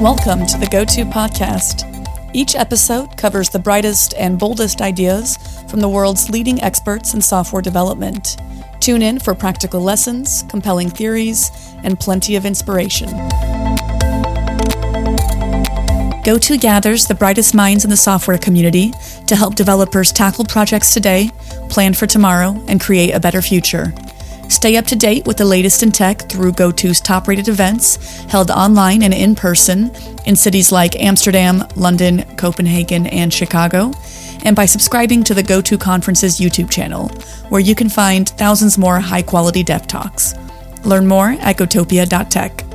Welcome to the GoTo podcast. Each episode covers the brightest and boldest ideas from the world's leading experts in software development. Tune in for practical lessons, compelling theories, and plenty of inspiration. GoTo gathers the brightest minds in the software community to help developers tackle projects today, plan for tomorrow, and create a better future. Stay up to date with the latest in tech through GoTo's top-rated events, held online and in person in cities like Amsterdam, London, Copenhagen, and Chicago, and by subscribing to the GoTo Conference's YouTube channel, where you can find thousands more high-quality dev talks. Learn more at gotopia.tech.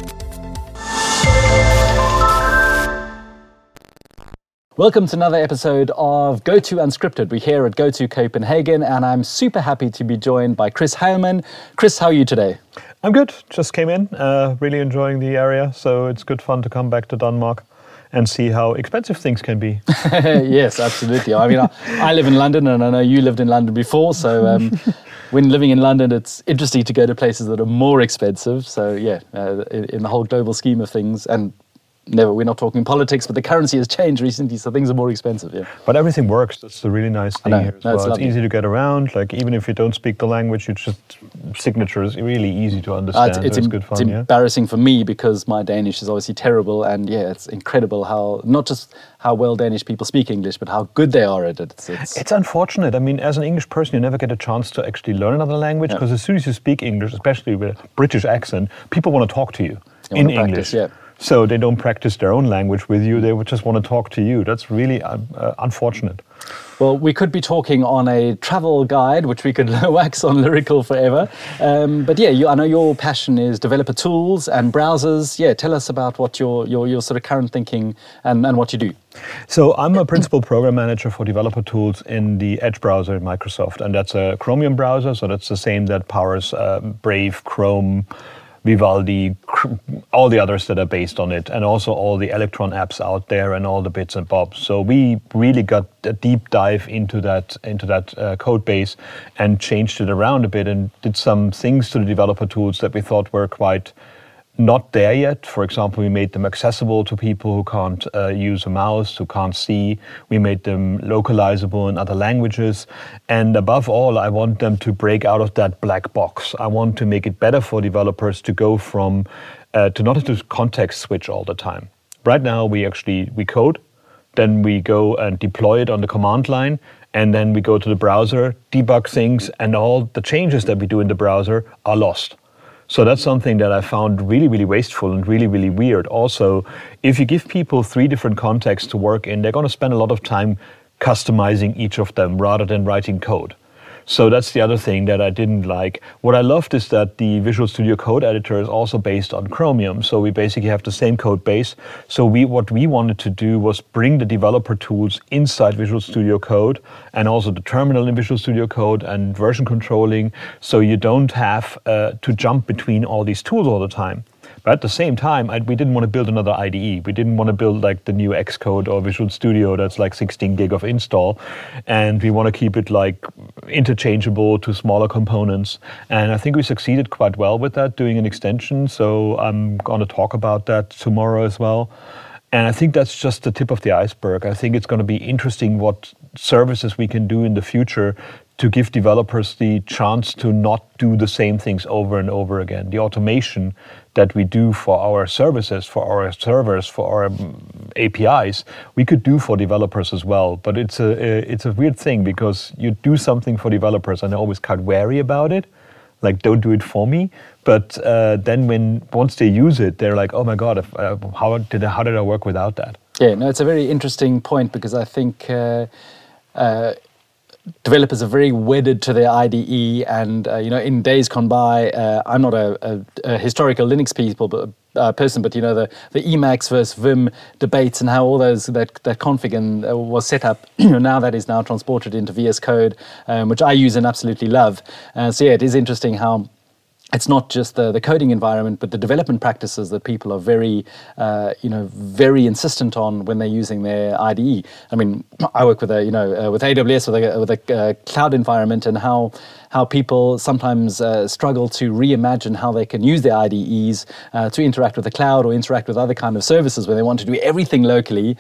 Welcome to another episode of GoTo Unscripted. We're here at GoTo Copenhagen, and I'm super happy to be joined by Chris Heilmann. Chris, how are you today? I'm good. Just came in, really enjoying the area. So it's good fun to come back to Denmark and see how expensive things can be. Yes, absolutely. I mean, I live in London, and I know you lived in London before. So when living in London, it's interesting to go to places that are more expensive. So yeah, in the whole global scheme of things, and we're not talking politics, but the currency has changed recently, so things are more expensive, yeah. But everything works. That's the really nice thing here as well. It's easy to get around. Like, even if you don't speak the language, signature is really easy to understand. It's good fun, it's embarrassing for me because my Danish is obviously terrible, and yeah, it's incredible not just how well Danish people speak English, but how good they are at it. It's unfortunate. I mean, as an English person, you never get a chance to actually learn another language, because as soon as you speak English, especially with a British accent, people want to talk to you in English. Yeah. So they don't practice their own language with you. They would just want to talk to you. That's really unfortunate. Well, we could be talking on a travel guide, which we could wax on lyrical forever. But yeah, I know your passion is developer tools and browsers. Yeah, tell us about what your sort of current thinking and what you do. So I'm a principal program manager for developer tools in the Edge browser at Microsoft. And that's a Chromium browser. So that's the same that powers Brave, Chrome, Vivaldi, all the others that are based on it, and also all the Electron apps out there and all the bits and bobs. So we really got a deep dive into that code base and changed it around a bit and did some things to the developer tools that we thought were quite not there yet. For example, we made them accessible to people who can't use a mouse, who can't see. We made them localizable in other languages. And above all, I want them to break out of that black box. I want to make it better for developers to go from, to not have to context switch all the time. Right now, we code, then we go and deploy it on the command line, and then we go to the browser, debug things, and all the changes that we do in the browser are lost. So that's something that I found really, really wasteful and really, really weird. Also, if you give people 3 different contexts to work in, they're going to spend a lot of time customizing each of them rather than writing code. So that's the other thing that I didn't like. What I loved is that the Visual Studio Code editor is also based on Chromium. So we basically have the same code base. So what we wanted to do was bring the developer tools inside Visual Studio Code, and also the terminal in Visual Studio Code and version controlling, so you don't have to jump between all these tools all the time. But at the same time, we didn't want to build another IDE. We didn't want to build like the new Xcode or Visual Studio that's like 16 gig of install. And we want to keep it like interchangeable to smaller components. And I think we succeeded quite well with that, doing an extension. So I'm going to talk about that tomorrow as well. And I think that's just the tip of the iceberg. I think it's going to be interesting what services we can do in the future to give developers the chance to not do the same things over and over again. The automation that we do for our services, for our servers, for our APIs, we could do for developers as well. But it's a weird thing, because you do something for developers and they're always quite wary about it. Like, don't do it for me. But then once they use it, they're like, oh my God, how did I work without that? Yeah, no, it's a very interesting point, because I think developers are very wedded to their IDE, and in days gone by, I'm not a historical Linux person, but the Emacs versus Vim debates and how all those that config was set up, now that is now transported into VS Code, which I use and absolutely love. So yeah, it is interesting how it's not just the coding environment, but the development practices that people are very, very insistent on when they're using their IDE. I mean, I work with with AWS with a cloud environment, and how people sometimes struggle to reimagine how they can use their IDEs to interact with the cloud or interact with other kind of services where they want to do everything locally.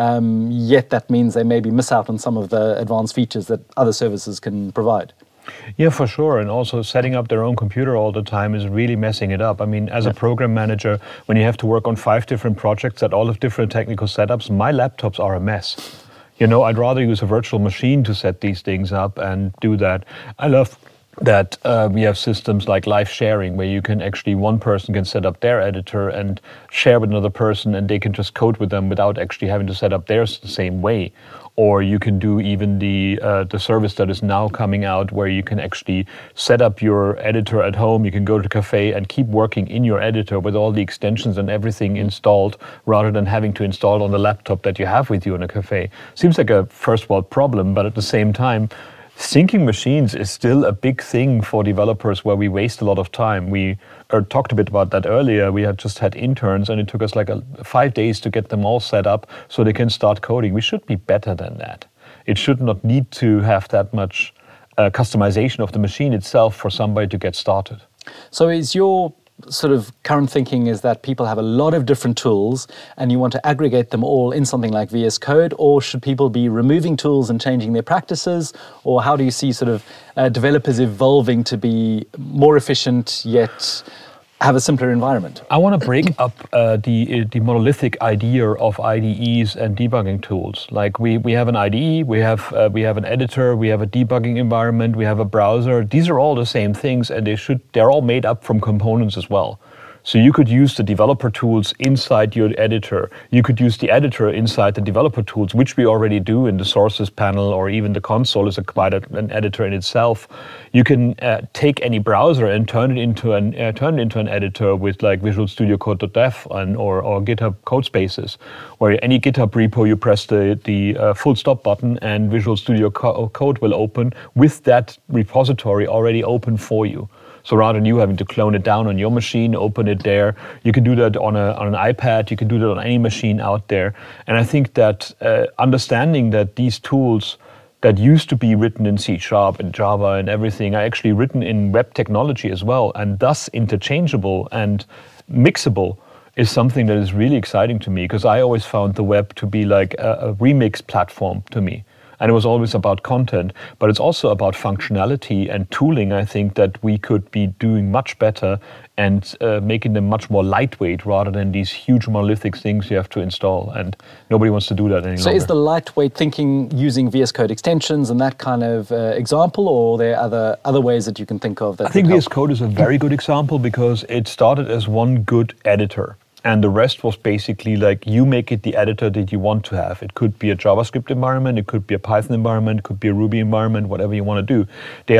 Yet that means they maybe miss out on some of the advanced features that other services can provide. Yeah, for sure. And also setting up their own computer all the time is really messing it up. I mean, as a program manager, when you have to work on 5 different projects that all have different technical setups, my laptops are a mess. I'd rather use a virtual machine to set these things up and do that. I love that we have systems like live sharing, where you can actually, one person can set up their editor and share with another person, and they can just code with them without actually having to set up theirs the same way. Or you can do even the service that is now coming out, where you can actually set up your editor at home. You can go to Café and keep working in your editor with all the extensions and everything installed, rather than having to install it on the laptop that you have with you in a Café. Seems like a first world problem, but at the same time, syncing machines is still a big thing for developers, where we waste a lot of time. We talked a bit about that earlier. We had just had interns, and it took us like 5 days to get them all set up so they can start coding. We should be better than that. It should not need to have that much customization of the machine itself for somebody to get started. So is your sort of current thinking is that people have a lot of different tools and you want to aggregate them all in something like VS Code, or should people be removing tools and changing their practices? Or how do you see sort of developers evolving to be more efficient yet have a simpler environment? I want to break up the monolithic idea of IDEs and debugging tools. Like we have an IDE, we have an editor, we have a debugging environment, we have a browser. These are all the same things, and they're all made up from components as well. So you could use the developer tools inside your editor. You could use the editor inside the developer tools, which we already do in the sources panel, or even the console is quite an editor in itself. You can take any browser and turn it into an editor with like Visual Studio Code.dev or GitHub Codespaces, where any GitHub repo you press the full stop button and Visual Studio Code will open with that repository already open for you. So rather than you having to clone it down on your machine, open it there, you can do that on an iPad, you can do that on any machine out there. And I think that understanding that these tools that used to be written in C# and Java and everything are actually written in web technology as well, and thus interchangeable and mixable, is something that is really exciting to me, because I always found the web to be like a remix platform to me. And it was always about content, but it's also about functionality and tooling. I think that we could be doing much better and making them much more lightweight, rather than these huge monolithic things you have to install. And nobody wants to do that any longer. So is the lightweight thinking using VS Code extensions and that kind of example, or are there other ways that you can think of that? I think VS Code is a very good example, because it started as one good editor. And the rest was basically like, you make it the editor that you want to have. It could be a JavaScript environment, it could be a Python environment, it could be a Ruby environment, whatever you want to do.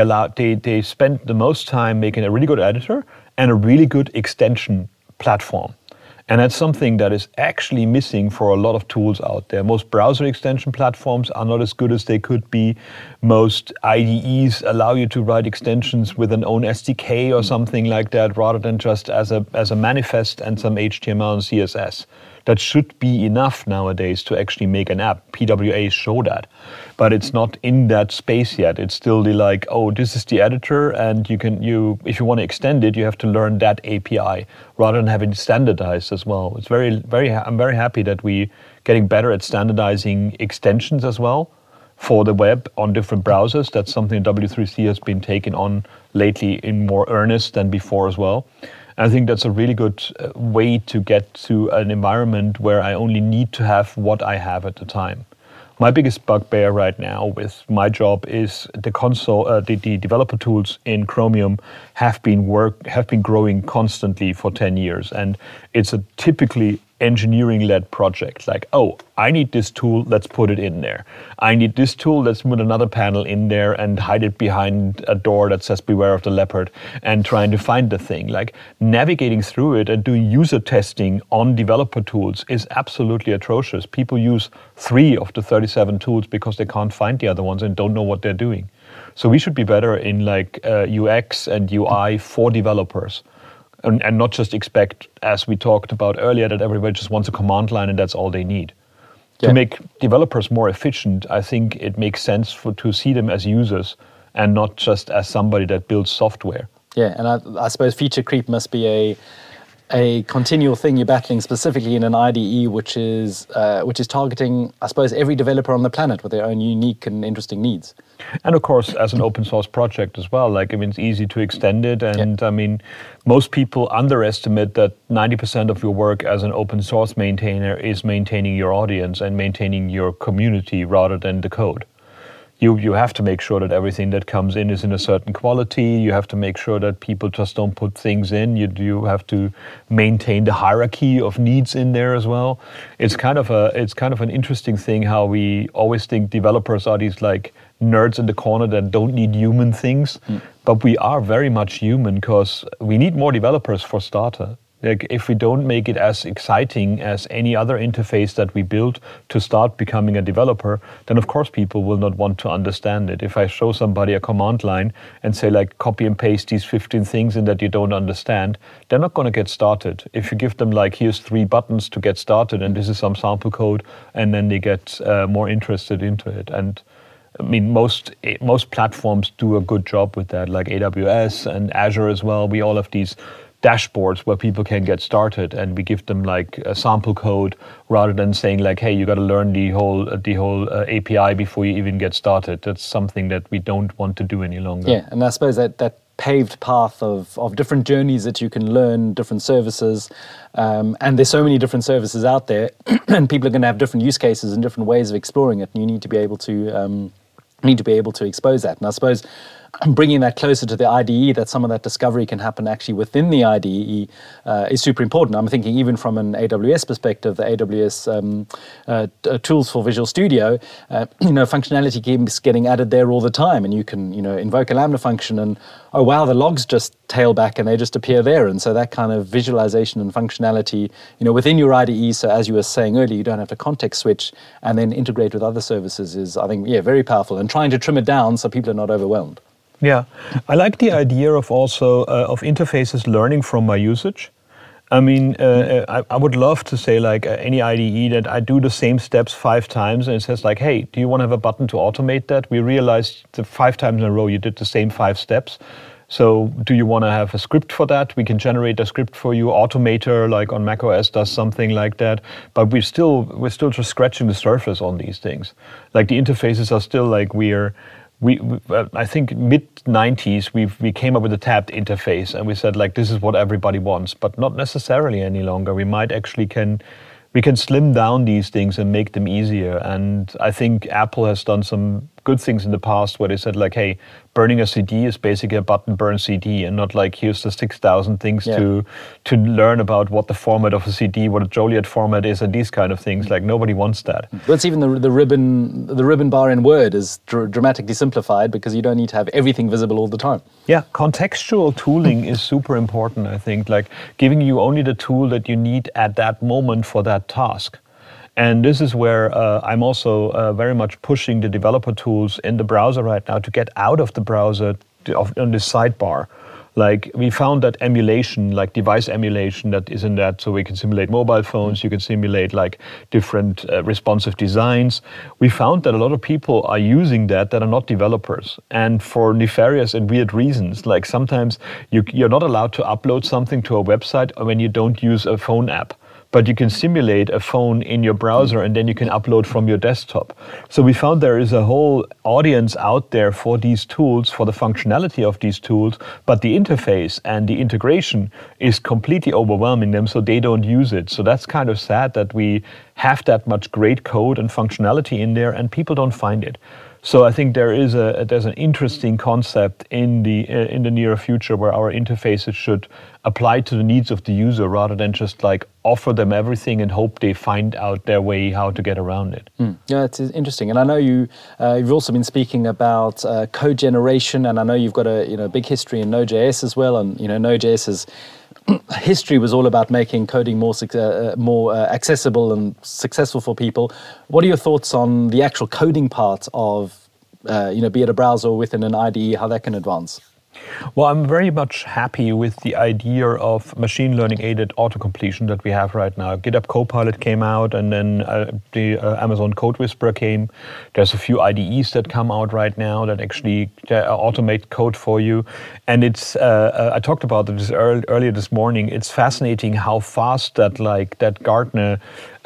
They spent the most time making a really good editor and a really good extension platform. And that's something that is actually missing for a lot of tools out there. Most browser extension platforms are not as good as they could be. Most IDEs allow you to write extensions with an own SDK or something like that, rather than just as a manifest and some HTML and CSS. That should be enough nowadays to actually make an app. PWAs show that. But it's not in that space yet. It's still like, oh, this is the editor, and if you want to extend it, you have to learn that API, rather than having it standardized as well. It's I'm very happy that we getting better at standardizing extensions as well for the web on different browsers. That's something W3C has been taking on lately in more earnest than before as well. I think that's a really good way to get to an environment where I only need to have what I have at the time. My biggest bugbear right now with my job is the console, the developer tools in Chromium have been growing constantly for 10 years. And it's a typically engineering-led project. Like, oh, I need this tool, let's put it in there. I need this tool, let's put another panel in there and hide it behind a door that says beware of the leopard, and trying to find the thing. Like, navigating through it and doing user testing on developer tools is absolutely atrocious. People use 3 of the 37 tools because they can't find the other ones and don't know what they're doing. So we should be better in like UX and UI for developers. And not just expect, as we talked about earlier, that everybody just wants a command line and that's all they need. Yeah. To make developers more efficient, I think it makes sense to see them as users and not just as somebody that builds software. Yeah, and I suppose feature creep must be a continual thing you're battling, specifically in an IDE which is targeting, I suppose, every developer on the planet with their own unique and interesting needs. And of course, as an open source project as well, like, I mean, it's easy to extend it. And I mean, most people underestimate that 90% of your work as an open source maintainer is maintaining your audience and maintaining your community rather than the code. You have to make sure that everything that comes in is in a certain quality. You have to make sure that people just don't put things in. You have to maintain the hierarchy of needs in there as well. It's kind of an interesting thing how we always think developers are these like nerds in the corner that don't need human things, but we are very much human because we need more developers for starter. Like, if we don't make it as exciting as any other interface that we build to start becoming a developer, then of course people will not want to understand it. If I show somebody a command line and say like copy and paste these 15 things in that you don't understand, they're not going to get started. If you give them like, here's 3 buttons to get started and this is some sample code, and then they get more interested into it. And I mean, most platforms do a good job with that, like AWS and Azure as well. We all have these dashboards where people can get started, and we give them like a sample code rather than saying like, hey, you got to learn the whole API before you even get started. That's something that we don't want to do any longer. Yeah, and I suppose that paved path of different journeys that you can learn, different services, and there's so many different services out there, and people are going to have different use cases and different ways of exploring it, and you need to be able to expose that. And I suppose bringing that closer to the IDE, that some of that discovery can happen actually within the IDE is super important. I'm thinking even from an AWS perspective, the AWS tools for Visual Studio, functionality keeps getting added there all the time, and you can invoke a Lambda function and, oh wow, the logs just tail back and they just appear there. And so that kind of visualization and functionality, within your IDE, so as you were saying earlier, you don't have to context switch and then integrate with other services is, I think, very powerful, and trying to trim it down so people are not overwhelmed. Yeah, I like the idea of also of interfaces learning from my usage. I mean, I would love to say like any IDE that I do the same steps 5 times and it says like, hey, do you want to have a button to automate that? We realized the 5 times in a row you did the same 5 steps. So do you want to have a script for that? We can generate a script for you. Automator, like on macOS, does something like that. But we're still just scratching the surface on these things. Like the interfaces are still like I think mid-90s, we came up with a tabbed interface and we said like, this is what everybody wants, but not necessarily any longer. We might actually we can slim down these things and make them easier. And I think Apple has done some good things in the past where they said like, hey, burning a CD is basically a button burn CD, and not like here's the 6,000 things to learn about what the format of a CD, what a Joliet format is, and these kind of things. Like nobody wants that. But even the ribbon bar in Word is dramatically simplified because you don't need to have everything visible all the time. Yeah, contextual tooling is super important, I think, like giving you only the tool that you need at that moment for that task. And this is where I'm also very much pushing the developer tools in the browser right now to get out of the browser on the sidebar. Like we found that emulation, like device emulation that is in that, so we can simulate mobile phones, you can simulate like different responsive designs. We found that a lot of people are using that are not developers, and for nefarious and weird reasons. Like sometimes you're not allowed to upload something to a website when you don't use a phone app. But you can simulate a phone in your browser and then you can upload from your desktop. So we found there is a whole audience out there for these tools, for the functionality of these tools, but the interface and the integration is completely overwhelming them, so they don't use it. So that's kind of sad that we have that much great code and functionality in there and people don't find it. So I think there's an interesting concept in the near future where our interfaces should apply to the needs of the user rather than just like offer them everything and hope they find out their way how to get around it. Yeah, it's interesting. And I know you've also been speaking about code generation, and I know you've got a big history in Node.js as well. And Node.js's history was all about making coding more accessible and successful for people. What are your thoughts on the actual coding part of be it a browser or within an IDE, how that can advance? Well, I'm very much happy with the idea of machine learning aided autocompletion that we have right now. GitHub Copilot came out, and then the Amazon Code Whisperer came. There's a few IDEs that come out right now that actually automate code for you. And it's I talked about this earlier this morning. It's fascinating how fast that Gartner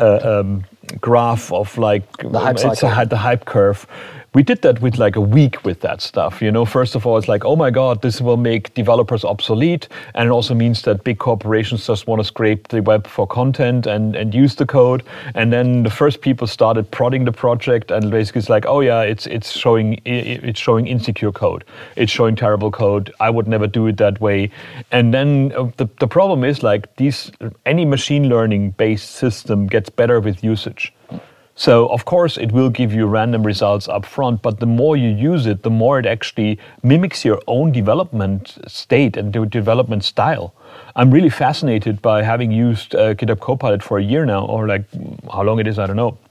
graph of the hype cycle. The hype curve. We did that with like a week with that stuff. First of all, it's like, oh my God, this will make developers obsolete. And it also means that big corporations just want to scrape the web for content and use the code. And then the first people started prodding the project, and basically it's like, oh yeah, it's showing insecure code. It's showing terrible code. I would never do it that way. And then the problem is like any machine learning based system gets better with usage. So, of course, it will give you random results up front, but the more you use it, the more it actually mimics your own development state and development style. I'm really fascinated by having used GitHub Copilot for a year now, or like how long it is, I don't know.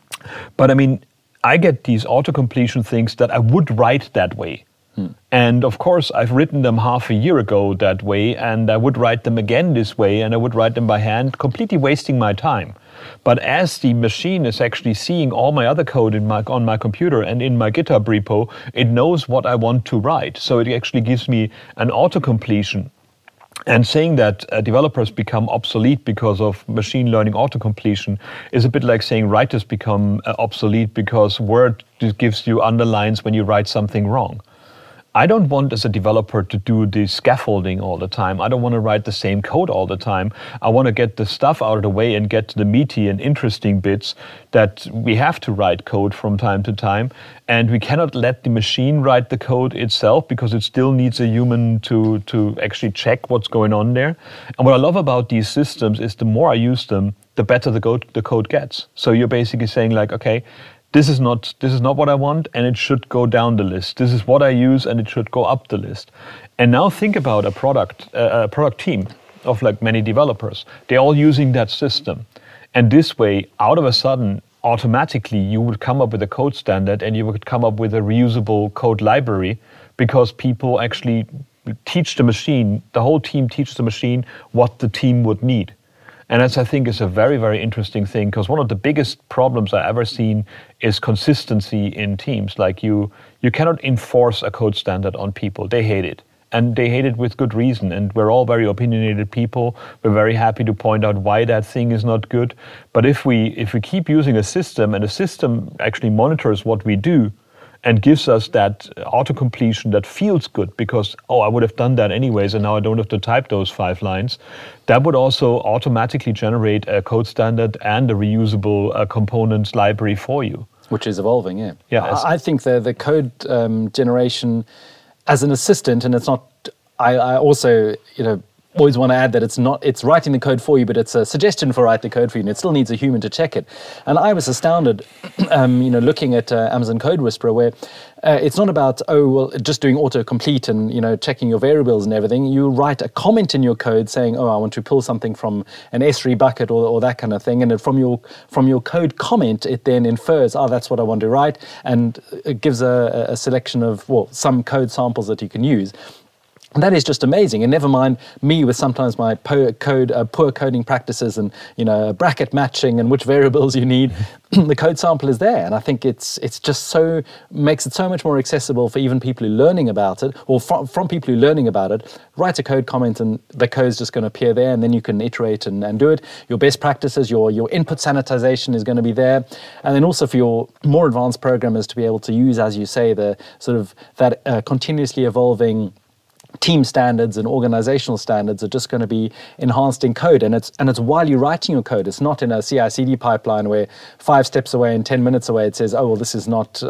But I mean, I get these auto-completion things that I would write that way. And of course, I've written them half a year ago that way, and I would write them again this way, and I would write them by hand, completely wasting my time. But as the machine is actually seeing all my other code on my computer and in my GitHub repo, it knows what I want to write. So it actually gives me an auto-completion. And saying that developers become obsolete because of machine learning autocompletion is a bit like saying writers become obsolete because Word gives you underlines when you write something wrong. I don't want, as a developer, to do the scaffolding all the time. I don't want to write the same code all the time. I want to get the stuff out of the way and get to the meaty and interesting bits that we have to write code from time to time. And we cannot let the machine write the code itself because it still needs a human to actually check what's going on there. And what I love about these systems is the more I use them, the better the code gets. So you're basically saying like, okay, this is not what I want, and it should go down the list. This is what I use, and it should go up the list. And now think about a product team of like many developers. They're all using that system. And this way, out of a sudden, automatically, you would come up with a code standard, and you would come up with a reusable code library, because people actually teach the machine, the whole team teaches the machine what the team would need. And that's, I think, is a very, very interesting thing, because one of the biggest problems I've ever seen is consistency in teams. Like you cannot enforce a code standard on people. They hate it. And they hate it with good reason. And we're all very opinionated people. We're very happy to point out why that thing is not good. But if we keep using a system, and the system actually monitors what we do, and gives us that auto-completion that feels good because, I would have done that anyways, and now I don't have to type those 5 lines. That would also automatically generate a code standard and a reusable components library for you. Which is evolving, yeah. Yeah. I think the code generation as an assistant, and it's not, I also, always want to add that it's writing the code for you, but it's a suggestion for write the code for you, and it still needs a human to check it. And I was astounded, looking at Amazon Code Whisperer, where it's not about, just doing autocomplete and, checking your variables and everything. You write a comment in your code saying, I want to pull something from an S3 bucket or that kind of thing. And from your code comment, it then infers, that's what I want to write. And it gives a selection of, some code samples that you can use. And that is just amazing. And never mind me with sometimes my poor coding practices and bracket matching and which variables you need. The code sample is there, and I think it's just makes it so much more accessible for even people who are learning about it, or from people who are learning about it. Write a code comment, and the code's just going to appear there, and then you can iterate and do it. Your best practices, your input sanitization is going to be there, and then also for your more advanced programmers to be able to use, as you say, the sort of that continuously evolving team standards and organizational standards are just going to be enhanced in code, and it's while you're writing your code. It's not in a CI/CD pipeline where 5 steps away and 10 minutes away it says, this is not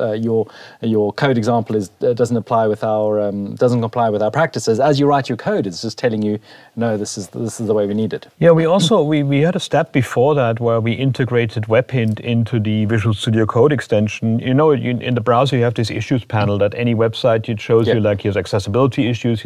your code example doesn't comply with our practices. As you write your code, it's just telling you, no, this is the way we need it. Yeah, we also we had a step before that where we integrated Webhint into the Visual Studio Code extension. In the browser you have this issues panel that any website it shows you, like here's accessibility issues.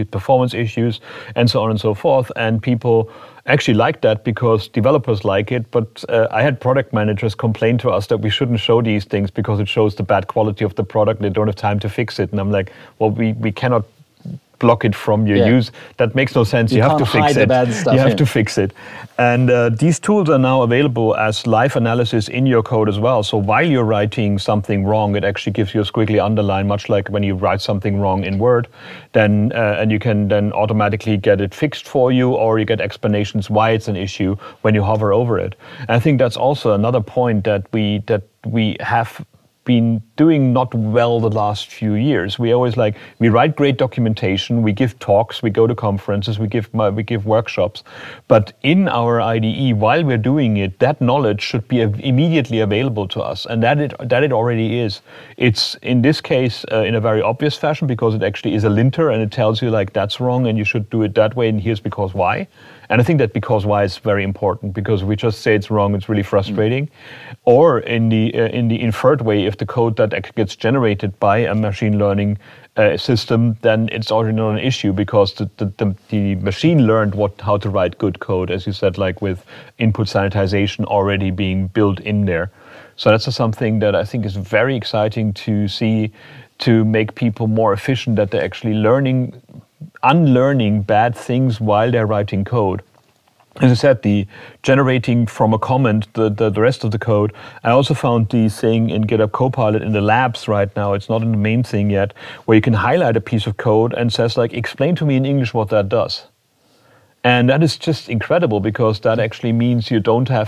with performance issues, and so on and so forth. And people actually like that because developers like it. But I had product managers complain to us that we shouldn't show these things because it shows the bad quality of the product. They don't have time to fix it. And I'm like, well, we cannot block it from your use. That makes no sense. You have to fix it. The bad stuff, you have to fix it. And these tools are now available as live analysis in your code as well. So while you're writing something wrong, it actually gives you a squiggly underline, much like when you write something wrong in Word. Then and you can then automatically get it fixed for you, or you get explanations why it's an issue when you hover over it. And I think that's also another point that we have been doing not well the last few years. We always we write great documentation, we give talks, we go to conferences, we give workshops, but in our IDE, while we're doing it, that knowledge should be immediately available to us, and that it already is. It's in this case in a very obvious fashion because it actually is a linter and it tells you that's wrong and you should do it that way, and here's because why. And I think that because why is very important, because we just say it's wrong, it's really frustrating. Or in the inferred way, if the code that gets generated by a machine learning system, then it's already not an issue because the machine learned how to write good code, as you said, with input sanitization already being built in there. So that's something that I think is very exciting to see, to make people more efficient, that they're actually unlearning bad things while they're writing code. As I said, the generating from a comment, the rest of the code. I also found the thing in GitHub Copilot in the labs right now, it's not in the main thing yet, where you can highlight a piece of code and says explain to me in English what that does. And that is just incredible because that actually means you don't have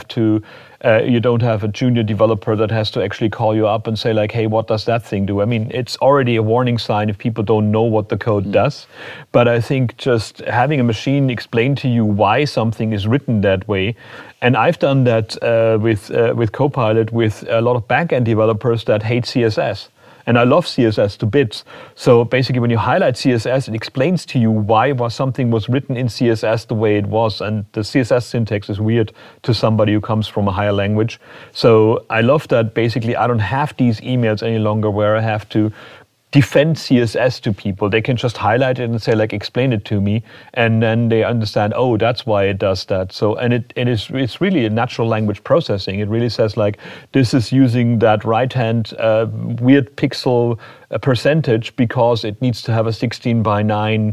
a junior developer that has to actually call you up and say hey, what does that thing do? I mean, it's already a warning sign if people don't know what the code does. But I think just having a machine explain to you why something is written that way, and I've done that with Copilot with a lot of backend developers that hate CSS. And I love CSS to bits. So basically, when you highlight CSS, it explains to you why something was written in CSS the way it was. And the CSS syntax is weird to somebody who comes from a higher language. So I love that basically I don't have these emails any longer where I have to defend CSS to people. They can just highlight it and say explain it to me, and then they understand, oh, that's why it does that. So it's really a natural language processing. It really says this is using that right hand weird pixel percentage because it needs to have a 16:9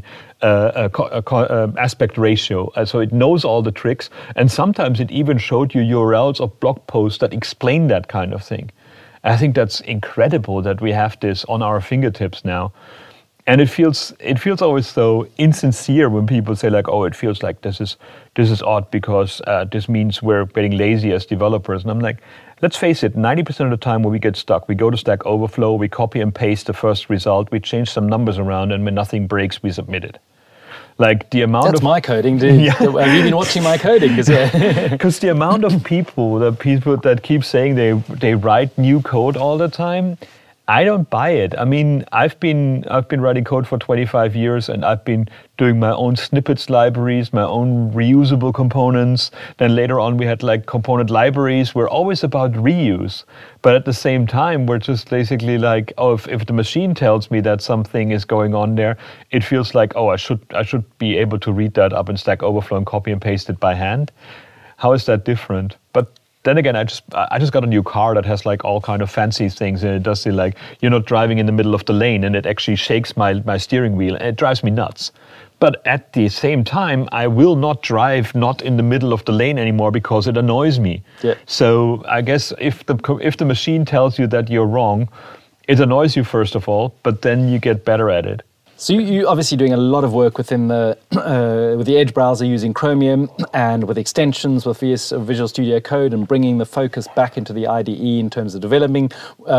aspect ratio. So it knows all the tricks, and sometimes it even showed you URLs of blog posts that explain that kind of thing. I think that's incredible that we have this on our fingertips now. And it feels always so insincere when people say oh, it feels like this is odd because this means we're getting lazy as developers. And I'm let's face it, 90% of the time when we get stuck, we go to Stack Overflow, we copy and paste the first result, we change some numbers around, and when nothing breaks, we submit it. The amount That's my coding, dude. Have you been watching my coding? Because the amount of people that keep saying they write new code all the time, I don't buy it. I mean, I've been writing code for 25 years, and I've been doing my own snippets libraries, my own reusable components. Then later on, we had component libraries. We're always about reuse, but at the same time, we're just basically oh, if the machine tells me that something is going on there, it feels oh, I should be able to read that up in Stack Overflow and copy and paste it by hand. How is that different? But then again, I just got a new car that has all kind of fancy things, and it does the you're not driving in the middle of the lane, and it actually shakes my steering wheel, and it drives me nuts. But at the same time, I will not drive not in the middle of the lane anymore because it annoys me. Yeah. So I guess if the machine tells you that you're wrong, it annoys you first of all, but then you get better at it. So you're obviously doing a lot of work within with the Edge browser using Chromium and with extensions with Visual Studio Code and bringing the focus back into the IDE in terms of development,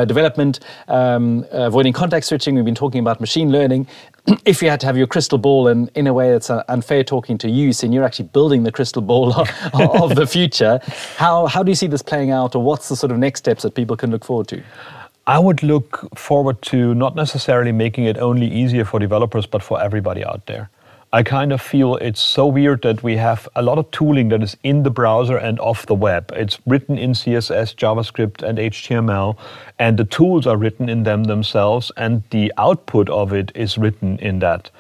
avoiding context switching. We've been talking about machine learning. If you had to have your crystal ball, and in a way it's unfair talking to you, since you're actually building the crystal ball of the future, how do you see this playing out, or what's the sort of next steps that people can look forward to? I would look forward to not necessarily making it only easier for developers, but for everybody out there. I kind of feel it's so weird that we have a lot of tooling that is in the browser and off the web. It's written in CSS, JavaScript, and HTML, and the tools are written in them themselves, and the output of it is written in that.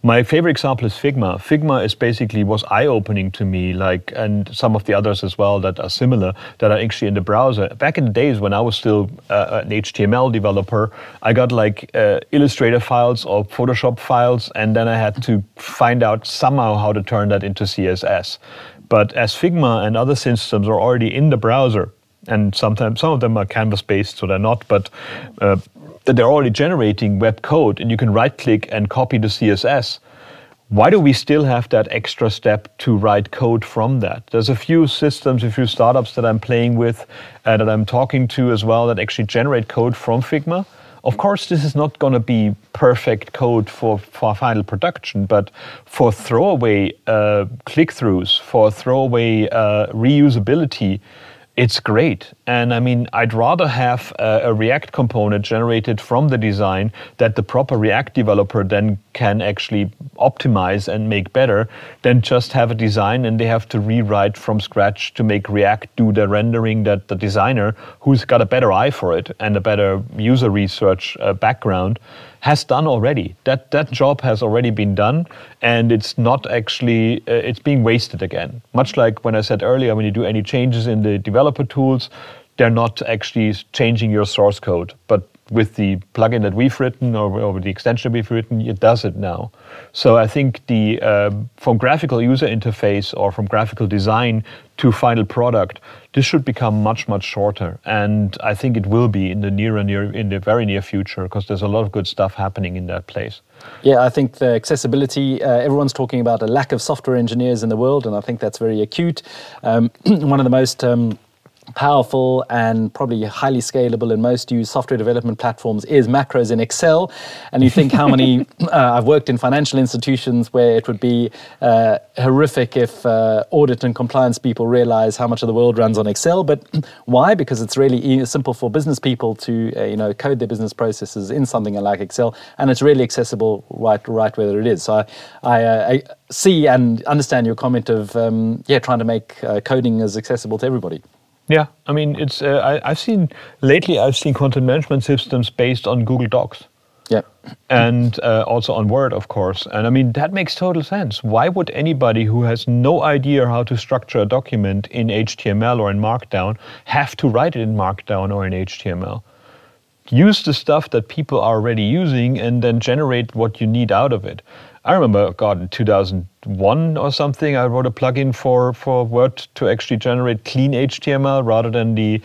My favorite example is Figma. Figma was eye-opening to me, and some of the others as well that are similar, that are actually in the browser. Back in the days when I was still an HTML developer, I got Illustrator files or Photoshop files, and then I had to find out somehow how to turn that into CSS. But as Figma and other systems are already in the browser, and sometimes some of them are canvas-based, so they're not, but they're already generating web code, and you can right-click and copy the CSS. Why do we still have that extra step to write code from that? There's a few systems, a few startups that I'm playing with, that I'm talking to as well, that actually generate code from Figma. Of course, this is not going to be perfect code for final production, but for throwaway click-throughs, for throwaway reusability, it's great. And I mean, I'd rather have a React component generated from the design that the proper React developer then can actually optimize and make better than just have a design and they have to rewrite from scratch to make React do the rendering that the designer, who's got a better eye for it and a better user research background, has done already. That job has already been done, and it's not actually, it's being wasted again. Much like when I said earlier, when you do any changes in the developer tools, they're not actually changing your source code. But with the plugin that we've written or with the extension we've written, it does it now. So I think from graphical user interface or from graphical design to final product, this should become much, much shorter. And I think it will be in the very near future, because there's a lot of good stuff happening in that place. Yeah, I think the accessibility, everyone's talking about a lack of software engineers in the world, and I think that's very acute. One of the most powerful and probably highly scalable and most used software development platforms is macros in Excel. And you think how many, I've worked in financial institutions where it would be horrific if audit and compliance people realize how much of the world runs on Excel. But why? Because it's really simple for business people to code their business processes in something like Excel, and it's really accessible right where it is. So I see and understand your comment of trying to make coding as accessible to everybody. Yeah, I mean, it's I've seen content management systems based on Google Docs. Yeah. And also on Word, of course. And I mean, that makes total sense. Why would anybody who has no idea how to structure a document in HTML or in Markdown have to write it in Markdown or in HTML? Use the stuff that people are already using and then generate what you need out of it. I remember, in 2001 or something, I wrote a plugin for Word to actually generate clean HTML rather than the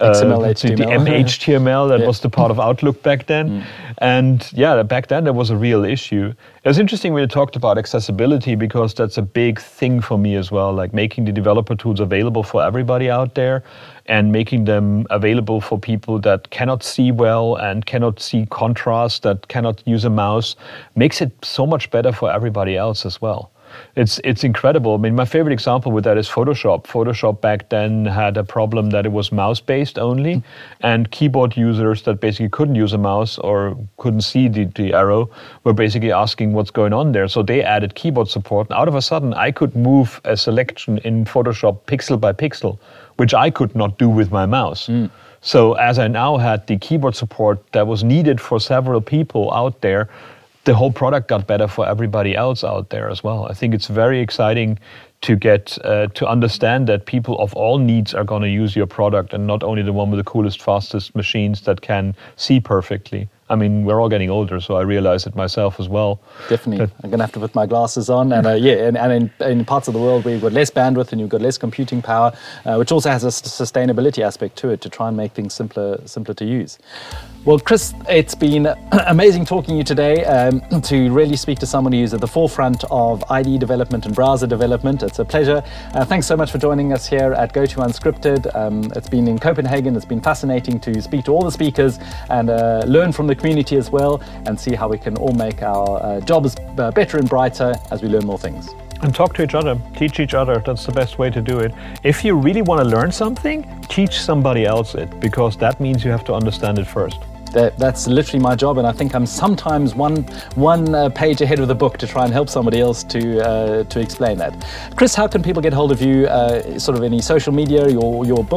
MHTML that was the part of Outlook back then. And back then there was a real issue. It was interesting when you talked about accessibility, because that's a big thing for me as well, like making the developer tools available for everybody out there and making them available for people that cannot see well and cannot see contrast, that cannot use a mouse, makes it so much better for everybody else as well. It's incredible. I mean, my favorite example with that is Photoshop. Photoshop back then had a problem that it was mouse-based only, and keyboard users that basically couldn't use a mouse or couldn't see the arrow were basically asking what's going on there. So they added keyboard support, and out of a sudden, I could move a selection in Photoshop pixel by pixel, which I could not do with my mouse. So as I now had the keyboard support that was needed for several people out there, the whole product got better for everybody else out there as well. I think it's very exciting to get to understand that people of all needs are going to use your product, and not only the one with the coolest, fastest machines that can see perfectly. I mean, we're all getting older, so I realize it myself as well. Definitely. I'm going to have to put my glasses on. And in parts of the world where you've got less bandwidth and you've got less computing power, which also has a sustainability aspect to it to try and make things simpler to use. Well, Chris, it's been amazing talking to you today to really speak to somebody who's at the forefront of IDE development and browser development. It's a pleasure. Thanks so much for joining us here at GoTo Unscripted. It's been in Copenhagen. It's been fascinating to speak to all the speakers and learn from the community as well, and see how we can all make our jobs better and brighter as we learn more things. And talk to each other, teach each other. That's the best way to do it. If you really want to learn something, teach somebody else it, because that means you have to understand it first. That's literally my job, and I think I'm sometimes one page ahead of the book to try and help somebody else to explain that. Chris, how can people get hold of you? Sort of any social media, your book?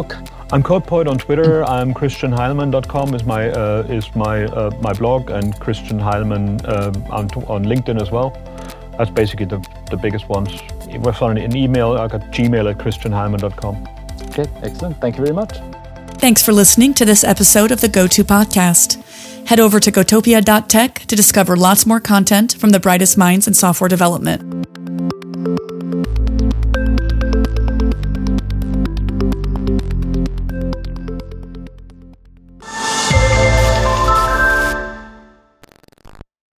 I'm CodePoet on Twitter. I'm ChristianHeilmann.com is my blog, and Christian Heilmann on LinkedIn as well. That's basically the biggest ones. We're sending an email. I got gmail@christianheilmann.com. Okay, excellent. Thank you very much. Thanks for listening to this episode of the GoTo Podcast. Head over to gotopia.tech to discover lots more content from the brightest minds in software development.